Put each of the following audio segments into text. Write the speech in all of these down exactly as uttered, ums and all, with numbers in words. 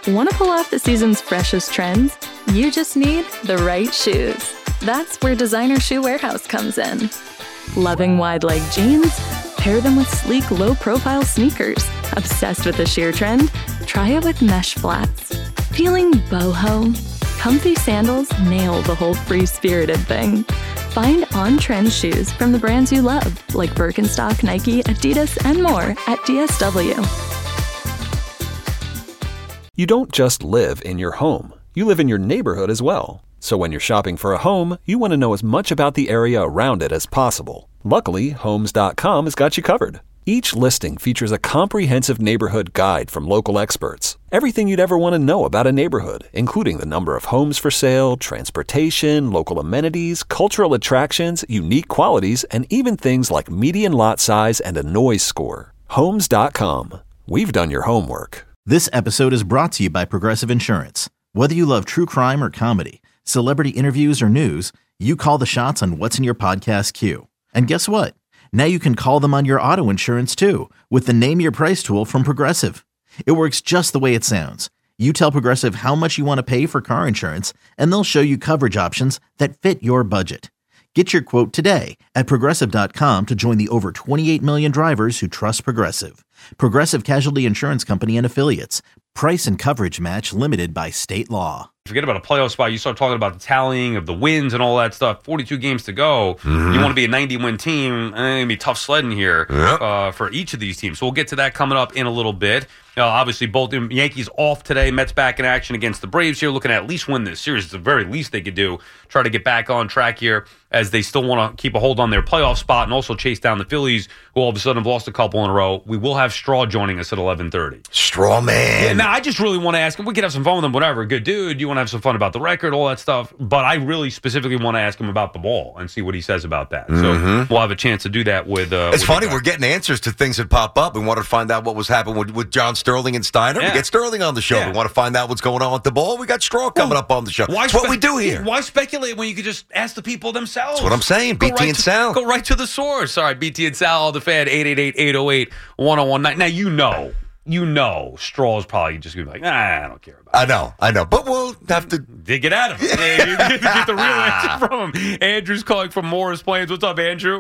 Want to pull off the season's freshest trends? You just need the right shoes. That's where Designer Shoe Warehouse comes in. Loving wide-leg jeans? Pair them with sleek, low-profile sneakers. Obsessed with the sheer trend? Try it with mesh flats. Feeling boho? Comfy sandals nail the whole free-spirited thing. Find on-trend shoes from the brands you love, like Birkenstock, Nike, Adidas, and more at D S W. You don't just live in your home. You live in your neighborhood as well. So when you're shopping for a home, you want to know as much about the area around it as possible. Luckily, Homes dot com has got you covered. Each listing features a comprehensive neighborhood guide from local experts. Everything you'd ever want to know about a neighborhood, including the number of homes for sale, transportation, local amenities, cultural attractions, unique qualities, and even things like median lot size and a noise score. Homes dot com. We've done your homework. This episode is brought to you by Progressive Insurance. Whether you love true crime or comedy, celebrity interviews or news, you call the shots on what's in your podcast queue. And guess what? Now you can call them on your auto insurance too with the Name Your Price tool from Progressive. It works just the way it sounds. You tell Progressive how much you want to pay for car insurance, and they'll show you coverage options that fit your budget. Get your quote today at Progressive dot com to join the over twenty-eight million drivers who trust Progressive. Progressive Casualty Insurance Company and Affiliates. Price and coverage match limited by state law. Forget about a playoff spot. You start talking about the tallying of the wins and all that stuff. forty-two games to go. Mm-hmm. You want to be a ninety-win team. It's going to be tough sledding here yep. uh, for each of these teams. So we'll get to that coming up in a little bit. Uh, obviously, both Yankees off today. Mets back in action against the Braves here. Looking to at least win this series. It's the very least they could do. Try to get back on track here as they still want to keep a hold on their playoff spot and also chase down the Phillies, who all of a sudden have lost a couple in a row. We will have Straw joining us at eleven thirty. Straw man. Yeah, now, I just really want to ask him. We could have some fun with him, whatever. Good dude. You want to have some fun about the record, all that stuff. But I really specifically want to ask him about the ball and see what he says about that. Mm-hmm. So we'll have a chance to do that with uh, It's with funny. We're getting answers to things that pop up. We wanted to find out what was happening with, with John Sterling and Steiner. Yeah. We get Sterling on the show. Yeah. We want to find out what's going on with the ball. We got Straw coming well, up on the show. That's spe- what we do here. Why speculate when you could just ask the people themselves? That's what I'm saying. Go B T right and to, Sal. Go right to the source. All right, B T and Sal, the fan, eight eight eight, eight oh eight, one oh one nine. Now, you know, you know Straw is probably just going to be like, nah, I don't care about it. I know, I know. But we'll have to dig it out of him. Yeah, you get, get the real answer from him. Andrew's calling from Morris Plains. What's up, Andrew?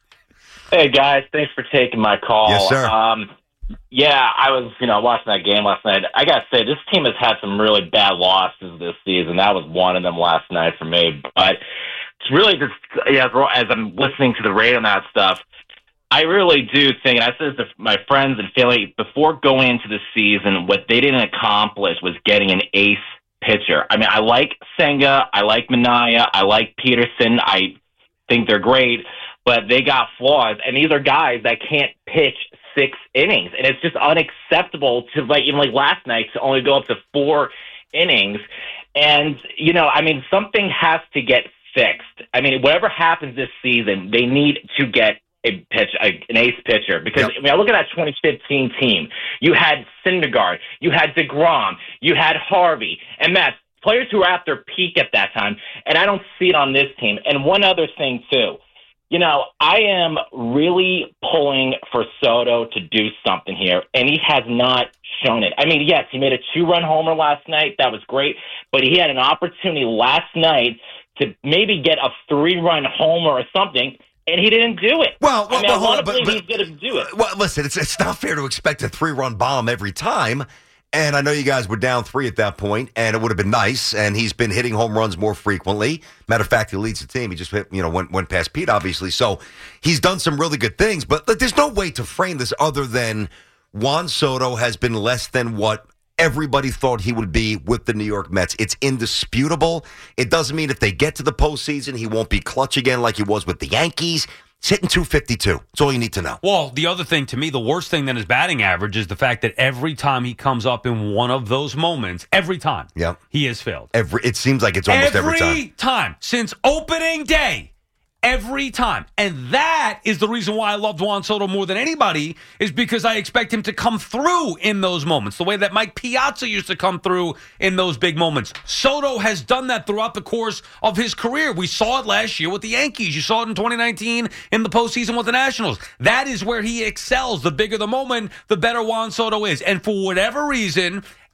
Hey, guys. Thanks for taking my call. Yes, sir. Um, yeah, I was, you know, watching that game last night. I got to say, this team has had some really bad losses this season. That was one of them last night for me. But it's really just, yeah, as I'm listening to the radio and that stuff, I really do think, and I said this to my friends and family, before going into the season, what they didn't accomplish was getting an ace pitcher. I mean, I like Senga, I like Minaya, I like Peterson. I think they're great, but they got flaws. And these are guys that can't pitch six innings, and it's just unacceptable to, like, even like last night, to only go up to four innings. And, you know, I mean, something has to get fixed. I mean, whatever happens this season, they need to get a pitch, a, an ace pitcher. Because, yep. I mean, I look at that twenty fifteen team. You had Syndergaard, you had DeGrom, you had Harvey, and Matt, players who were at their peak at that time, and I don't see it on this team. And one other thing, too. You know, I am really pulling for Soto to do something here, and he has not shown it. I mean, yes, he made a two-run homer last night. That was great. But he had an opportunity last night to maybe get a three-run homer or something, and he didn't do it. Well, well I mean, well, I want to but, believe but, he's going to do it. Well, listen, it's, it's not fair to expect a three-run bomb every time. And I know you guys were down three at that point, and it would have been nice. And he's been hitting home runs more frequently. Matter of fact, he leads the team. He just hit, you know, went went past Pete, obviously. So he's done some really good things. But there's no way to frame this other than Juan Soto has been less than what everybody thought he would be with the New York Mets. It's indisputable. It doesn't mean if they get to the postseason, he won't be clutch again like he was with the Yankees. He's hitting two fifty-two. That's all you need to know. Well, the other thing, to me, the worst thing than his batting average is the fact that every time he comes up in one of those moments, every time, yep. he has failed. Every It seems like it's almost every, every time. Every time. Since opening day. Every time. And that is the reason why I loved Juan Soto more than anybody, is because I expect him to come through in those moments, the way that Mike Piazza used to come through in those big moments. Soto has done that throughout the course of his career. We saw it last year with the Yankees. You saw it in twenty nineteen in the postseason with the Nationals. That is where he excels. The bigger the moment, the better Juan Soto is. And for whatever reason,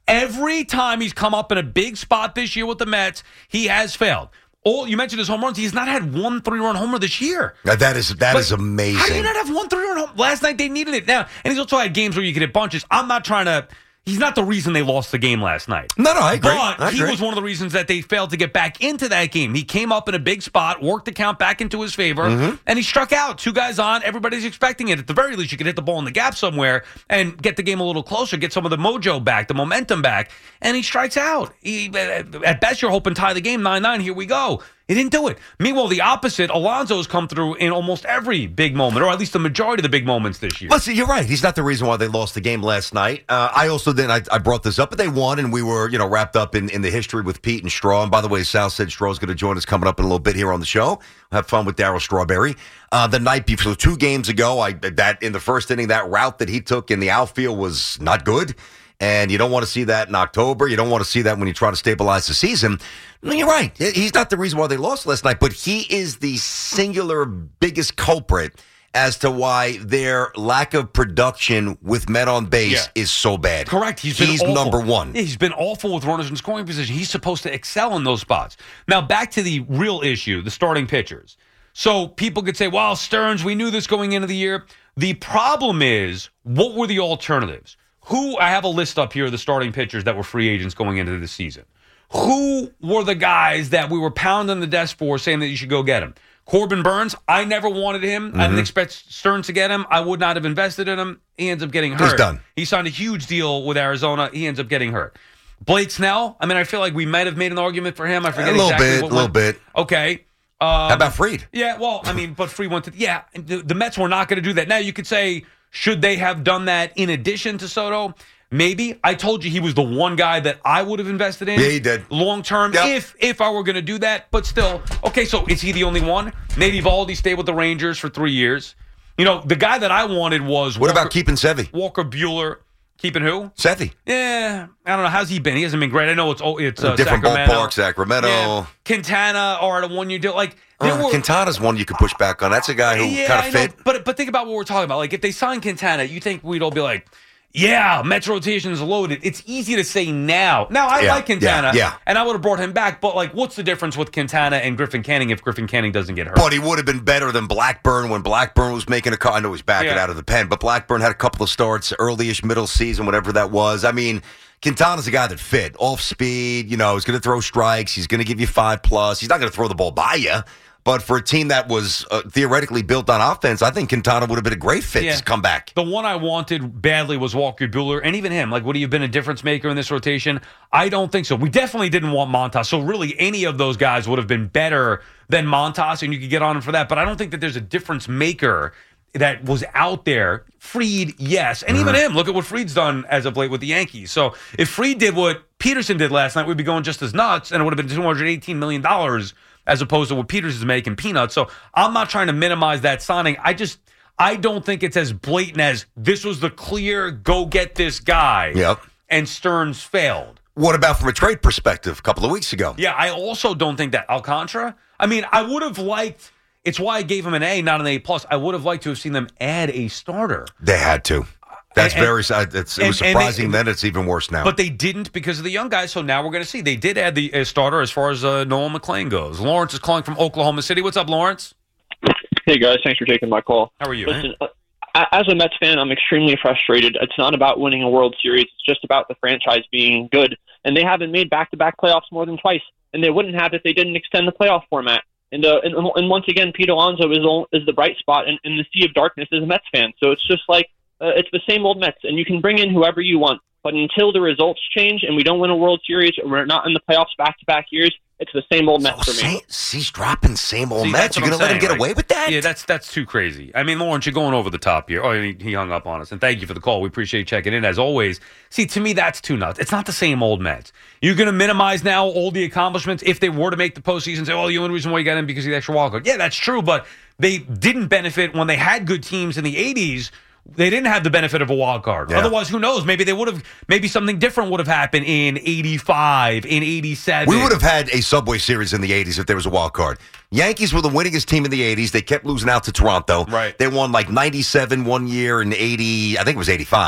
Every time he's come up in a big spot this year with the Mets, he has failed. Oh, you mentioned his home runs. He's not had one three-run homer this year. Now, that is that But is amazing. How do you not have one three-run home? Last night they needed it. Now, and he's also had games where you could hit bunches. I'm not trying to. He's not the reason they lost the game last night. No, no, I agree. But I he agree. was one of the reasons that they failed to get back into that game. He came up in a big spot, worked the count back into his favor, Mm-hmm. and he struck out. Two guys on. Everybody's expecting it. At the very least, you could hit the ball in the gap somewhere and get the game a little closer, get some of the mojo back, the momentum back, and he strikes out. He, at best, you're hoping tie the game nine nine. Here we go. He didn't do it. Meanwhile, the opposite, Alonso's come through in almost every big moment, or at least the majority of the big moments this year. Listen, you're right. He's not the reason why they lost the game last night. Uh, I also then I, I brought this up, but they won, and we were you know wrapped up in, in the history with Pete and Straw. And by the way, Sal said Straw's going to join us coming up in a little bit here on the show. We'll have fun with Darryl Strawberry. Uh, the night before, two games ago, I that in the first inning, that route that he took in the outfield was not good. And you don't want to see that in October. You don't want to see that when you try to stabilize the season. No, you're right. He's not the reason why they lost last night, but he is the singular biggest culprit as to why their lack of production with men on base Yeah. is so bad. Correct. He's been He's awful. number one. Yeah, he's been awful with runners in scoring position. He's supposed to excel in those spots. Now, back to the real issue, the starting pitchers. So people could say, well, Stearns, we knew this going into the year. The problem is, what were the alternatives? Who, I have a list up here of the starting pitchers that were free agents going into this season. Who were the guys that we were pounding the desk for saying that you should go get him? Corbin Burns, I never wanted him. Mm-hmm. I didn't expect Stearns to get him. I would not have invested in him. He ends up getting hurt. He's done. He signed a huge deal with Arizona. He ends up getting hurt. Blake Snell, I mean, I feel like we might have made an argument for him. I forget A little exactly bit, what a little went- bit. Okay. Um, How about Fried? Yeah, well, I mean, but Fried went to, yeah, the, the Mets were not going to do that. Now, you could say, should they have done that in addition to Soto? Maybe. I told you he was the one guy that I would have invested in. Yeah, he did. Long term, Yep. if if I were going to do that. But still, okay, so is he the only one? Maybe Valdi stayed with the Rangers for three years. You know, the guy that I wanted was What Walker, about keeping Sevy? Walker Buehler. Keeping who? Sevy. Yeah, I don't know. How's he been? He hasn't been great. I know it's oh, it's uh, Different Sacramento. ballpark, Sacramento. Yeah. Quintana or at a one year deal. Like there Uh, were, Quintana's one you could push back on. That's a guy who yeah, kind I of know. fit. But but think about what we're talking about. Like if they sign Quintana, you think we'd all be like, yeah, Mets rotation is loaded. It's easy to say now. Now I Yeah, like Quintana, yeah, yeah. and I would have brought him back. But like, what's the difference with Quintana and Griffin Canning if Griffin Canning doesn't get hurt? But he would have been better than Blackburn when Blackburn was making a cut. I know he's backing Yeah. out of the pen, but Blackburn had a couple of starts, early-ish middle season, whatever that was. I mean, Quintana's a guy that fit. Off speed, you know, he's going to throw strikes. He's going to give you five plus. He's not going to throw the ball by you. But for a team that was uh, theoretically built on offense, I think Quintana would have been a great fit Yeah. to come back. The one I wanted badly was Walker Buehler, and even him. Like, would he have been a difference maker in this rotation? I don't think so. We definitely didn't want Montas. So really, any of those guys would have been better than Montas, and you could get on him for that. But I don't think that there's a difference maker that was out there. Fried, yes. And even him, look at what Fried's done as of late with the Yankees. So if Fried did what Peterson did last night, we'd be going just as nuts, and it would have been two hundred eighteen million dollars as opposed to what Peters is making, peanuts. So I'm not trying to minimize that signing. I just, I don't think it's as blatant as this was the clear, go get this guy. Yep. And Stearns failed. What about from a trade perspective a couple of weeks ago? Yeah, I also don't think that Alcantara, I mean, I would have liked, it's why I gave him an A, not an A+. plus. I would have liked to have seen them add a starter. They had to. That's And- very. It's, it was and- and surprising they- then. It's even worse now. But they didn't because of the young guys, so now we're going to see. They did add the uh, starter as far as uh, Noel McClain goes. Lawrence is calling from Oklahoma City. What's up, Lawrence? Hey, guys. Thanks for taking my call. How are you? Listen, uh, as a Mets fan, I'm extremely frustrated. It's not about winning a World Series. It's just about the franchise being good. And they haven't made back-to-back playoffs more than twice. And they wouldn't have if they didn't extend the playoff format. And uh, and, and once again, Pete Alonso is is the bright spot in, in the sea of darkness as a Mets fan. So it's just like, uh, it's the same old Mets. And you can bring in whoever you want. But until the results change and we don't win a World Series or we're not in the playoffs back-to-back years, it's the same old Mets so for me. say, he's dropping same old See, Mets. that's You're what going to I'm let him saying, get away like, with that? Yeah, that's that's too crazy. I mean, Lawrence, you're going over the top here. Oh, he, he hung up on us. And thank you for the call. We appreciate you checking in, as always. See, to me, that's too nuts. It's not the same old Mets. You're going to minimize now all the accomplishments if they were to make the postseason. Say, oh, the only reason why you got in because of the extra wild card. Yeah, that's true, but they didn't benefit when they had good teams in the eighties. They didn't have the benefit of a wild card. Yeah. Otherwise, who knows? Maybe they would have. Maybe something different would have happened in eighty-five, in eighty-seven. We would have had a Subway Series in the eighties if there was a wild card. Yankees were the winningest team in the eighties. They kept losing out to Toronto. Right. They won like ninety-seven one year and eighty, I think it was eighty-five.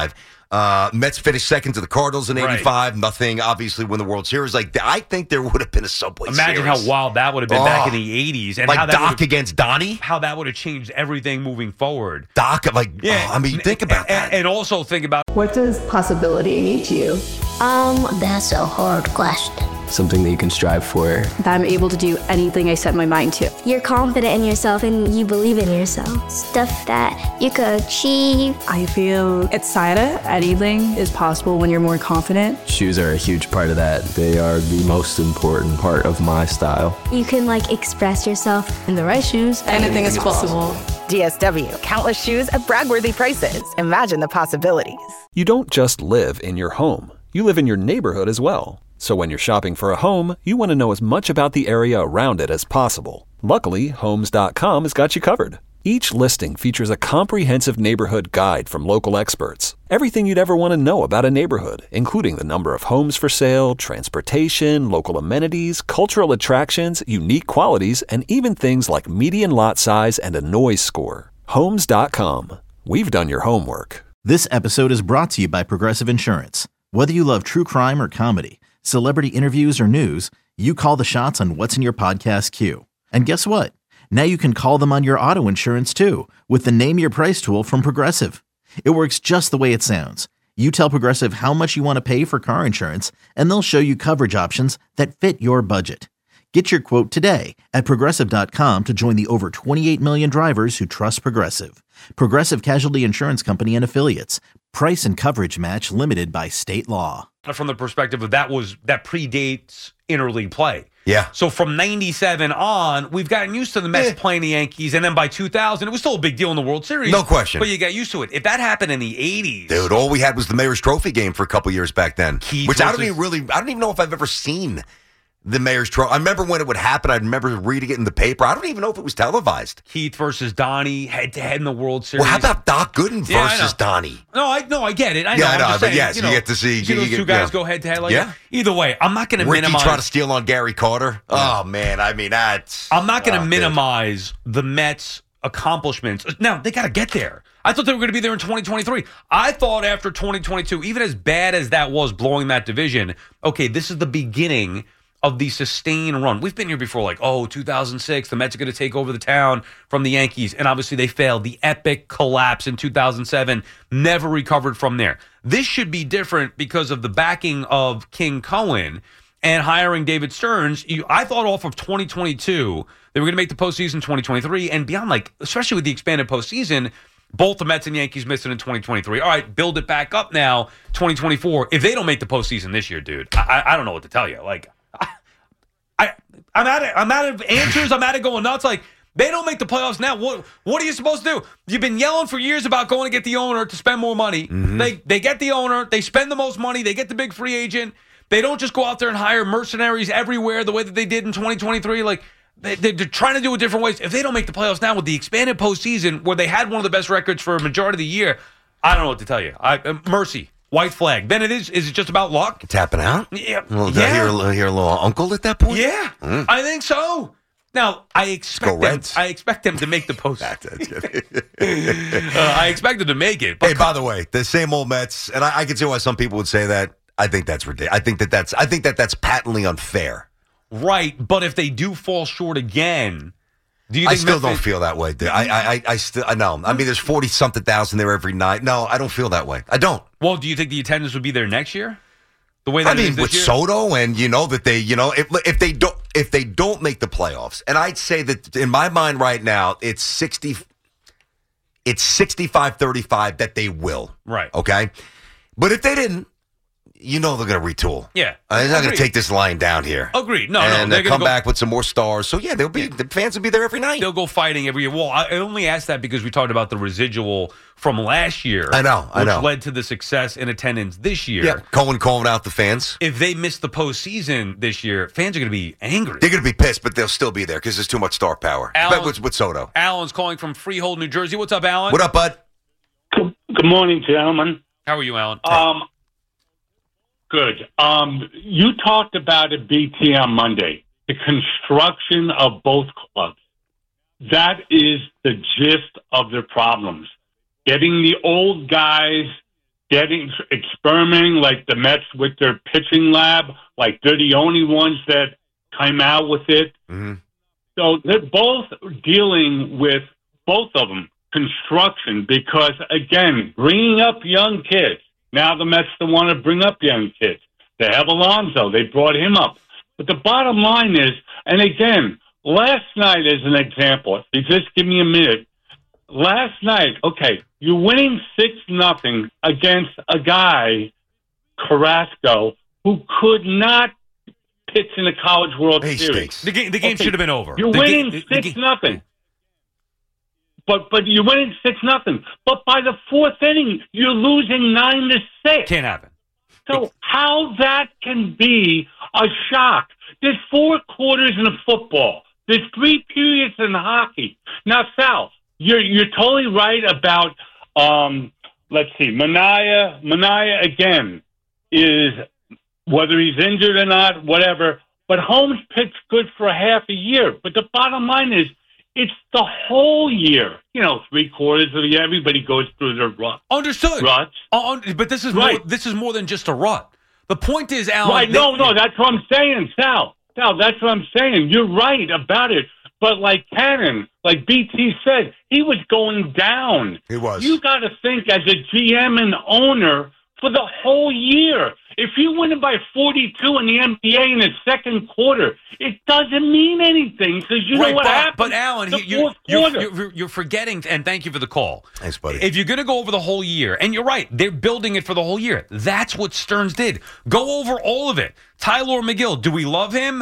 Uh, Mets finished second to the Cardinals in eighty-five. Right. Nothing, obviously, win the World Series. Like I think there would have been a Subway Imagine Series. how wild that would have been Oh. back in the eighties. And like how that Doc would've- against Donnie? how that would have changed everything moving forward. Doc, like, oh, I mean, think about and, that. And also think about What does possibility mean to you? Um, that's a hard question. Something that you can strive for. That I'm able to do anything I set my mind to. You're confident in yourself and you believe in yourself. Stuff that you could achieve. I feel excited. Anything is possible when you're more confident. Shoes are a huge part of that. They are the most important part of my style. You can like express yourself. In the right shoes, anything is possible. D S W, countless shoes at brag-worthy prices. Imagine the possibilities. You don't just live in your home. You live in your neighborhood as well. So when you're shopping for a home, you want to know as much about the area around it as possible. Luckily, Homes dot com has got you covered. Each listing features a comprehensive neighborhood guide from local experts. Everything you'd ever want to know about a neighborhood, including the number of homes for sale, transportation, local amenities, cultural attractions, unique qualities, and even things like median lot size and a noise score. Homes dot com. We've done your homework. This episode is brought to you by Progressive Insurance. Whether you love true crime or comedy, celebrity interviews or news, you call the shots on what's in your podcast queue. And guess what? Now you can call them on your auto insurance too with the Name Your Price tool from Progressive. It works just the way it sounds. You tell Progressive how much you want to pay for car insurance, and they'll show you coverage options that fit your budget. Get your quote today at Progressive dot com to join the over twenty-eight million drivers who trust Progressive. Progressive Casualty Insurance Company and Affiliates. Price and coverage match limited by state law. from the perspective of that was that predates interleague play. Yeah. So from ninety-seven on, we've gotten used to the Mets Yeah. playing the Yankees, and then by two thousand, it was still a big deal in the World Series. No question. But you got used to it. If that happened in the eighties, Dude, all we had was the Mayor's Trophy game for a couple years back then. Keith which I don't versus- even really, I don't even know if I've ever seen the Mayor's Trophy. I remember when it would happen. I remember reading it in the paper. I don't even know if it was televised. Keith versus Donnie head to head in the World Series. Well, how about Doc Gooden Yeah, I versus know. Donnie? No, I no, I get it. I know. Yeah, I I'm know, just but saying, yes, you, you know, get to see- see you those get- two guys yeah. go head to head like Yeah. that. Either way, I'm not going to Ricky minimize. trying to steal on Gary Carter. Oh man, I mean that's. I'm not going to oh, dude. minimize the Mets' accomplishments. Now they got to get there. I thought they were going to be there in twenty twenty-three. I thought after twenty twenty-two, even as bad as that was, blowing that division, okay, this is the beginning of the sustained run. We've been here before, like, oh, two thousand six, the Mets are going to take over the town from the Yankees, and obviously they failed. The epic collapse in two thousand seven, never recovered from there. This should be different because of the backing of King Cohen and hiring David Stearns. You, I thought off of twenty twenty-two, they were going to make the postseason twenty twenty-three, and beyond, like, especially with the expanded postseason, both the Mets and Yankees missed it in twenty twenty-three. All right, build it back up now, twenty twenty-four. If they don't make the postseason this year, dude, I, I don't know what to tell you. Like, I, I'm at it. I'm out of answers. I'm at it going nuts. Like, they don't make the playoffs now. What What are you supposed to do? You've been yelling for years about going to get the owner to spend more money. Mm-hmm. They they get the owner. They spend the most money. They get the big free agent. They don't just go out there and hire mercenaries everywhere the way that they did in twenty twenty-three. Like, they, they're trying to do it different ways. If they don't make the playoffs now with the expanded postseason where they had one of the best records for a majority of the year, I don't know what to tell you. I uh, mercy. White flag. Then it is. Is it just about luck? Tapping out. Yeah. Well, yeah. hear, a- hear a little uncle at that point. Yeah, Mm. I think so. Now, I expect go them. Reds. I expect them to make the post. uh, That's good. I expect them to make it. But Hey, by the way, the same old Mets, and I, I can see why some people would say that. I think that's ridiculous. I think that that's. I think that that's patently unfair. right, but if they do fall short again, do you? I Think still Mets don't fans- feel that way. Dude. I, I, I, I still. I know. I mean, there's forty something thousand there every night. No, I don't feel that way. I don't. Well, do you think the attendance would be there next year? The way that I it mean, is this with year? Soto, and you know that they, you know, if if they don't, if they don't make the playoffs, and I'd say that in my mind right now, it's sixty, it's sixty-five thirty-five that they will. Right. Okay, but if they didn't, you know they're going to retool. Yeah. Uh, they're not going Agreed. to take this line down here. Agreed. No, and no, they're they'll gonna come go- back with some more stars. So yeah, they'll be the fans will be there every night. They'll go fighting every year. Well, I only asked that because we talked about the residual from last year. I know, I which know. led to the success in attendance this year. Yeah, Cohen calling out the fans. If they miss the postseason this year, fans are going to be angry. They're going to be pissed, but they'll still be there because there's too much star power. Alan- But with, with Soto. Alan's calling from Freehold, New Jersey. What's up, Alan? What up, bud? Good, good morning, gentlemen. How are you, Alan? Um, good. Um, you talked about a B T on Monday, the construction of both clubs. That is the gist of their problems. Getting the old guys getting experimenting like the Mets with their pitching lab, like they're the only ones that came out with it. Mm-hmm. So they're both dealing with, both of them, construction because, again, bringing up young kids. Now the Mets don't want to bring up young kids. They have Alonso. They brought him up. But the bottom line is, and again, last night as an example, if you just give me a minute, last night, okay, you're winning six nothing against a guy, Carrasco, who could not pitch in the College World He Series. stinks. The game, the game Okay, should have been over. You're The winning ga- the- the six ga- nothing. But but you're winning six nothing. But by the fourth inning, you're losing nine to six. Can't happen. So how that can be a shock? There's four quarters in a football. There's three periods in hockey. Now, Sal, you're you're totally right about. Um, let's see, Manaea. Manaea again is whether he's injured or not, whatever. But Holmes pitched good for a half a year. But the bottom line is, it's the whole year. You know, three quarters of the year. Everybody goes through their rut. Understood. Ruts. Uh, un- but this is Right. more, this is more than just a rut. The point is, Alan. Right? they- No, no, that's what I'm saying, Sal. Sal, that's what I'm saying. You're right about it. But like Cannon, like B T said, he was going down. He was. You got to think as a G M and owner for the whole year. If you win by forty-two in the N B A in the second quarter, it doesn't mean anything because you Right, know what but, happened. but Alan, the he- you're, fourth you're, quarter. you're, you're forgetting, and thank you for the call. Thanks, buddy. If you're going to go over the whole year, and you're right, they're building it for the whole year. That's what Stearns did. Go over all of it. Tyler McGill, do we love him?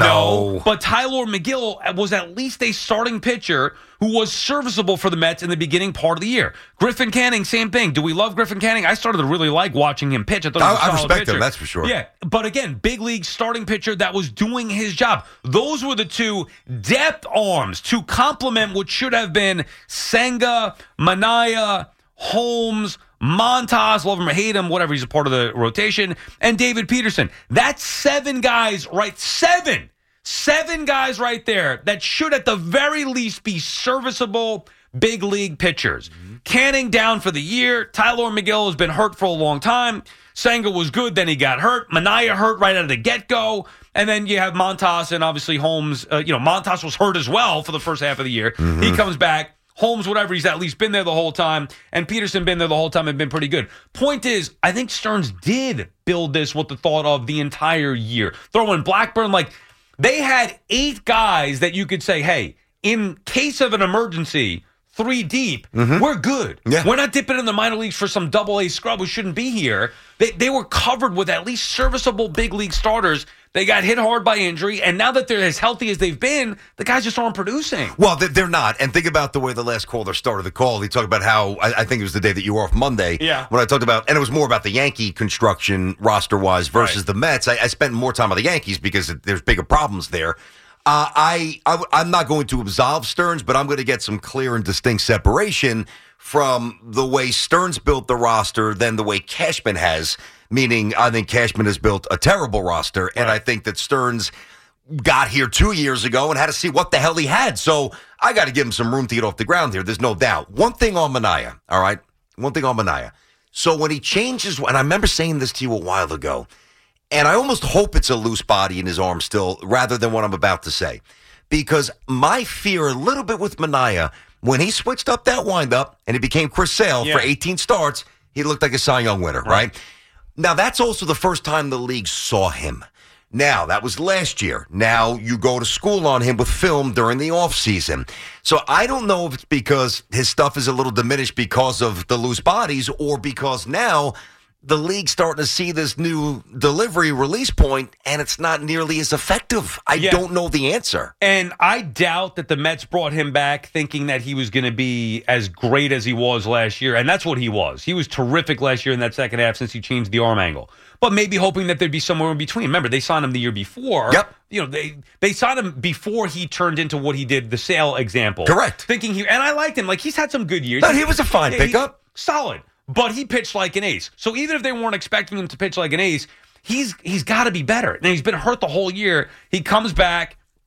No. But Tyler McGill was at least a starting pitcher who was serviceable for the Mets in the beginning part of the year. Griffin Canning, same thing. Do we love Griffin Canning? I started to really like watching him pitch. I thought he was a I- I solid respect pitcher. him, that's for sure. Yeah, but again, big league starting pitcher that was doing his job. Those were the two depth arms to complement what should have been Senga, Manaea, Holmes, Montas, love him or hate him, whatever, he's a part of the rotation, and David Peterson. That's seven guys, right? Seven. Seven guys right there that should at the very least be serviceable big league pitchers. Mm-hmm. Canning down for the year. Tyler McGill has been hurt for a long time. Senga was good, then he got hurt. Manaea hurt right out of the get-go. And then you have Montas and obviously Holmes. Uh, you know, Montas was hurt as well for the first half of the year. Mm-hmm. He comes back. Holmes, whatever, he's at least been there the whole time. And Peterson been there the whole time and been pretty good. Point is, I think Stearns did build this with the thought of the entire year. Throw in Blackburn, like, they had eight guys that you could say, hey, in case of an emergency, three deep, mm-hmm. we're good. Yeah. We're not dipping in the minor leagues for some double-A scrub who shouldn't be here. They, they were covered with at least serviceable big league starters. They got hit hard by injury, and now that they're as healthy as they've been, the guys just aren't producing. Well, they're not. And think about the way the last caller started the call. He talked about how, I, I think it was the day that you were off Monday. Yeah. When I talked about, and it was more about the Yankee construction roster-wise versus Right. the Mets. I, I spent more time on the Yankees because it, there's bigger problems there. Uh, I, I, I'm not going to absolve Stearns, but I'm going to get some clear and distinct separation from the way Stearns built the roster than the way Cashman has, meaning I think Cashman has built a terrible roster, and I think that Stearns got here two years ago and had to see what the hell he had. So I got to give him some room to get off the ground here. There's no doubt. One thing on Manaea, all right? One thing on Manaea. So when he changes, and I remember saying this to you a while ago, and I almost hope it's a loose body in his arm still rather than what I'm about to say. Because my fear a little bit with Manaea, when he switched up that windup and he became Chris Sale Yeah. for eighteen starts, he looked like a Cy Young winner, right? right? Now, that's also the first time the league saw him. Now, that was last year. Now, you go to school on him with film during the offseason. So I don't know if it's because his stuff is a little diminished because of the loose bodies or because now the league's starting to see this new delivery release point, and it's not nearly as effective. I Yeah. don't know the answer. And I doubt that the Mets brought him back thinking that he was going to be as great as he was last year. And that's what he was. He was terrific last year in that second half since he changed the arm angle. But maybe hoping that there'd be somewhere in between. Remember, they signed him the year before. Yep. You know, they they signed him before he turned into what he did, the Sale example. Correct. Thinking he, and I liked him. Like, he's had some good years. No, he was a fine Yeah, he- pickup. solid. But he pitched like an ace. So even if they weren't expecting him to pitch like an ace, he's he's got to be better. And he's been hurt the whole year. He comes back,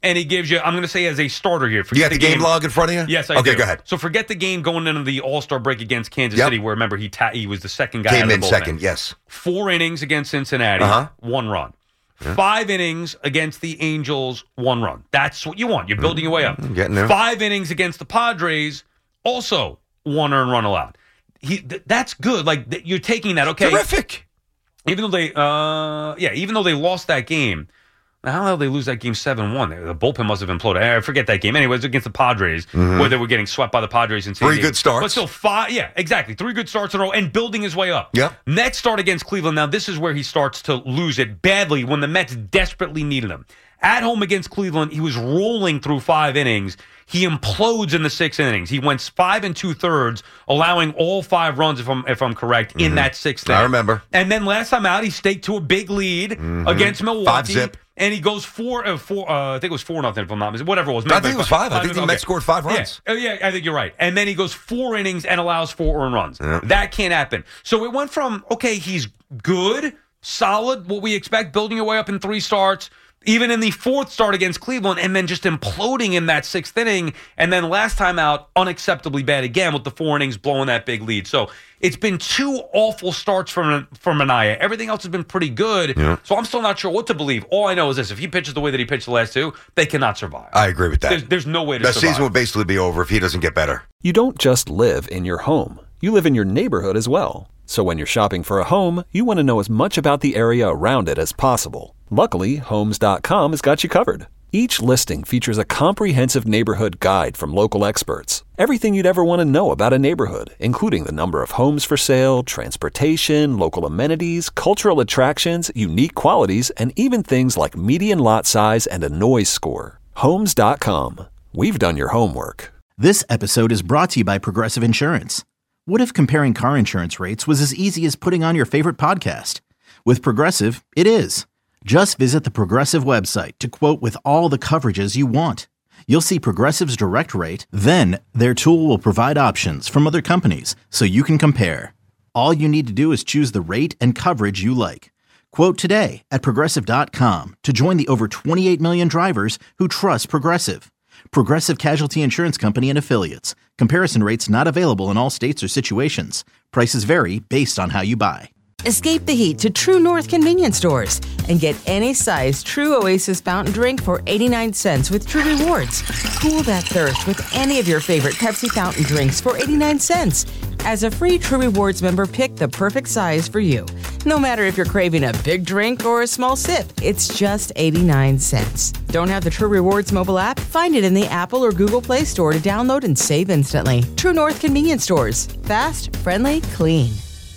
and he gives you, I'm going to say as a starter here. You got the, the game, game log in front of you? Yes, I okay, do. Okay, go ahead. So forget the game going into the All-Star break against Kansas yep. City, where remember he ta- he was the second guy Came out of in the bullpen. second, yes. Four innings against Cincinnati, uh-huh. one run. Yeah. Five innings against the Angels, one run. That's what you want. You're building your way up. I'm getting there. Five innings against the Padres, also one earned run allowed. He th- that's good. Like th- you're taking that. Okay, terrific. Even though they, uh, yeah, even though they lost that game. How the hell did they lose that game seven one? The bullpen must have imploded. I forget that game. Anyways, against the Padres, mm-hmm. where they were getting swept by the Padres in San Three Diego. good starts. But still, five, yeah, exactly. Three good starts in a row and building his way up. Yep. Next start against Cleveland. Now, this is where he starts to lose it badly when the Mets desperately needed him. At home against Cleveland, he was rolling through five innings. He implodes in the sixth innings. He went five and two thirds, allowing all five runs, if I'm if I'm correct, in mm-hmm. that sixth inning. I remember. And then last time out, he staked to a big lead mm-hmm. against Milwaukee. Five zip. And he goes four, uh, four. Uh, I think it was four nothing. If I'm not mistaken, whatever it was. I think it was five. I think the okay. Mets scored five runs. Yeah. Oh, yeah, I think you're right. And then he goes four innings and allows four earned runs. Yeah. That can't happen. So it went from okay, he's good, solid, what we expect, building your way up in three starts. Even in the fourth start against Cleveland, and then just imploding in that sixth inning, and then last time out, unacceptably bad again with the four innings blowing that big lead. So it's been two awful starts from for Manaea. Everything else has been pretty good. Yeah. So I'm still not sure what to believe. All I know is this: if he pitches the way that he pitched the last two, they cannot survive. I agree with that. There's, there's no way to the survive. season will basically be over if he doesn't get better. You don't just live in your home. You live in your neighborhood as well. So when you're shopping for a home, you want to know as much about the area around it as possible. Luckily, Homes dot com has got you covered. Each listing features a comprehensive neighborhood guide from local experts. Everything you'd ever want to know about a neighborhood, including the number of homes for sale, transportation, local amenities, cultural attractions, unique qualities, and even things like median lot size and a noise score. Homes dot com. We've done your homework. This episode is brought to you by Progressive Insurance. What if comparing car insurance rates was as easy as putting on your favorite podcast? With Progressive, it is. Just visit the Progressive website to quote with all the coverages you want. You'll see Progressive's direct rate, then their tool will provide options from other companies so you can compare. All you need to do is choose the rate and coverage you like. Quote today at Progressive dot com to join the over twenty-eight million drivers who trust Progressive. Progressive Casualty Insurance Company and Affiliates. Comparison rates not available in all states or situations. Prices vary based on how you buy. Escape the heat to True North convenience stores and get any size True Oasis fountain drink for eighty-nine cents with True Rewards. Cool that thirst with any of your favorite Pepsi fountain drinks for eighty-nine cents. As a free True Rewards member, pick the perfect size for you. No matter if you're craving a big drink or a small sip, it's just eighty-nine cents. Don't have the True Rewards mobile app? Find it in the Apple or Google Play Store to download and save instantly. True North convenience stores. Fast, friendly, clean.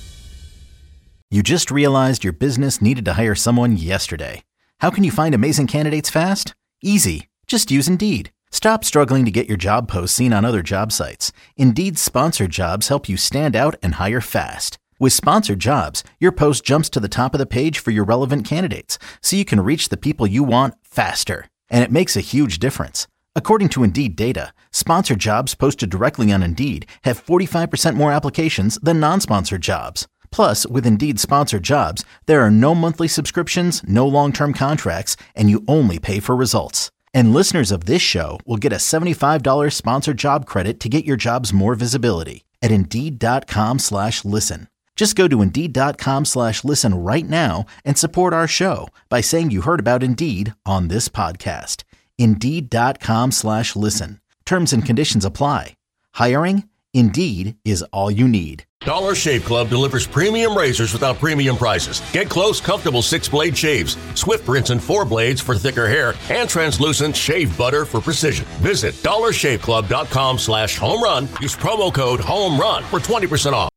You just realized your business needed to hire someone yesterday. How can you find amazing candidates fast? Easy. Just use Indeed. Stop struggling to get your job posts seen on other job sites. Indeed's sponsored jobs help you stand out and hire fast. With sponsored jobs, your post jumps to the top of the page for your relevant candidates, so you can reach the people you want faster. And it makes a huge difference. According to Indeed data, sponsored jobs posted directly on Indeed have forty-five percent more applications than non-sponsored jobs. Plus, with Indeed sponsored jobs, there are no monthly subscriptions, no long-term contracts, and you only pay for results. And listeners of this show will get a seventy-five dollars sponsored job credit to get your jobs more visibility at Indeed.com slash listen. Just go to Indeed.com slash listen right now and support our show by saying you heard about Indeed on this podcast. Indeed.com slash listen. Terms and conditions apply. Hiring? Indeed is all you need. Dollar Shave Club delivers premium razors without premium prices. Get close, comfortable six-blade shaves, swift rinse and four blades for thicker hair, and translucent shave butter for precision. Visit Dollar Shave Club dot com slash home run. Use promo code HOME RUN for twenty percent off.